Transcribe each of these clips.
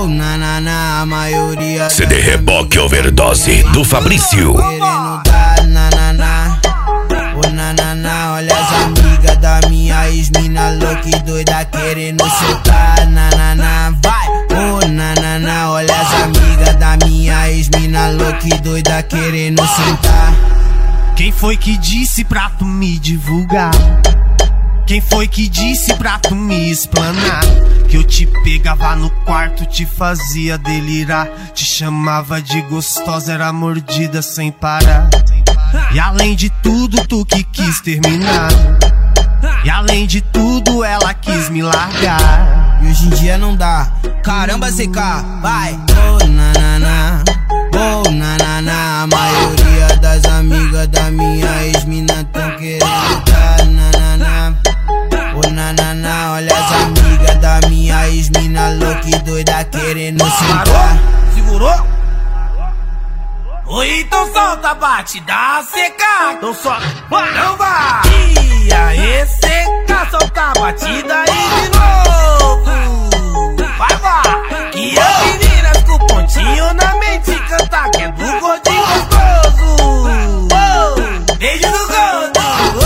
Oh, nanana, a maioria CD Reboque Overdose do Fabrício. querendo dar, nanana. Oh, nanana, olha as amigas da minha ex-mina louca e doida querendo soltar, nanana, vai. Oh, nanana, olha as amigas da minha ex-mina louca e doida querendo sentar. Quem foi que disse pra tu me divulgar? Quem foi que disse pra tu me explanar? Que eu te pegava no quarto, te fazia delirar, te chamava de gostosa, era mordida sem parar. E além de tudo, tu que quis terminar. E além de tudo, ela quis me largar. E hoje em dia não dá, caramba CK, vai. Oh, nanana, oh, nanana, a maioria das amigas da minha ex-mina tão querendo dar, nanana. Oh, nanana, olha as amigas da minha ex-mina louca e doida querendo sentar. Segurou? Oi, então solta a batida seca. Então solta, não vai. E aí seca, solta a batida aí de novo. Vai. E as meninas com pontinho na mente canta que é do gordinho gostoso. Beijo do gordo.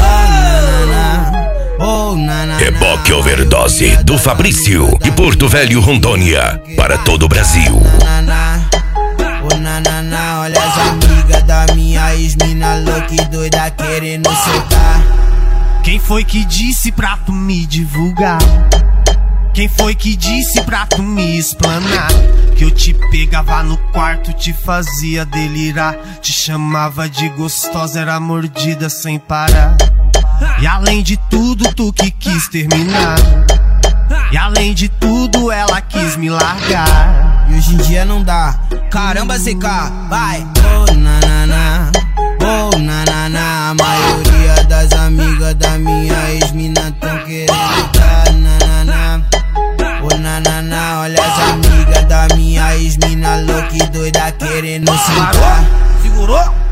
Oh, nanana, Reboque Overdose do Fabrício, de Porto Velho, Rondônia, para todo o Brasil. oh, nanana, olha as amigas da minha ex-mina louca e doida querendo soltar. Quem foi que disse pra tu me divulgar? Quem foi que disse pra tu me explanar? Que eu te pegava no quarto, te fazia delirar, te chamava de gostosa, era mordida sem parar. E além de tudo, tu que quis terminar. E além de tudo, ela quis me largar. E hoje em dia não dá, caramba CK, vai. Oh, nanana, oh, nanana, a maioria das amigas da minha ex-mina tão querendo dar, nanana. Oh, nanana, olha as amigas da minha ex-mina louca e doida querendo sentar. Segurou?